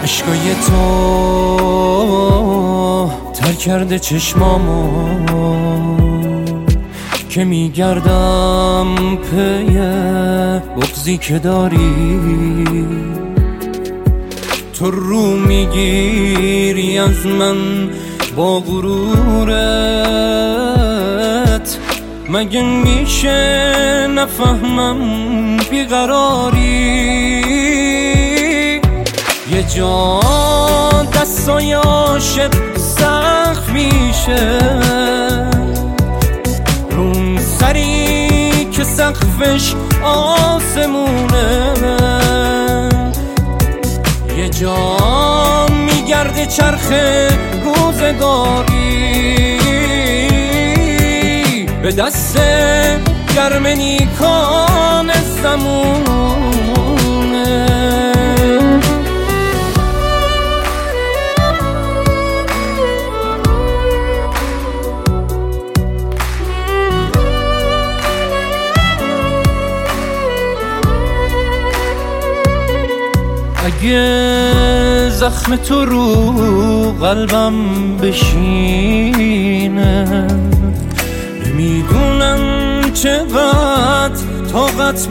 عشقای تو تر کرده چشمامو که میگردم پی بغضی که داری. تو رو میگیری از من با غرورت، مگه میشه نفهمم بیقراری؟ یه جا دستای عاشق سخت میشه رون سری که سقفش آسمونه. یه جا میگرده چرخ روزگاری به دست گرم نیکان زمونه. اگه زخم تو رو قلبم بشینه، نمیدونم چقدر طاقت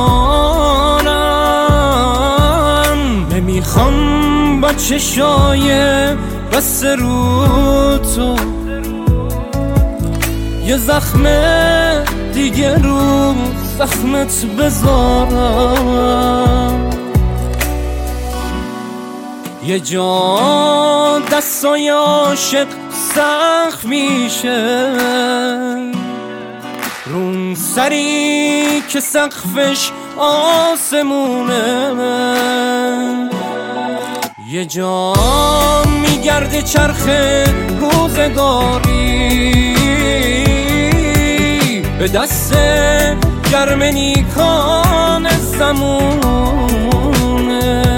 بیارم. نمیخوام با چشای بسته رو تو یه زخم دیگه رو زخمت بذارم. یه جا دستای عاشق سخت میشه رون سری که سقفش آسمونه. یه جا میگرده چرخ روزگاری به دست گرم نیکان زمونه.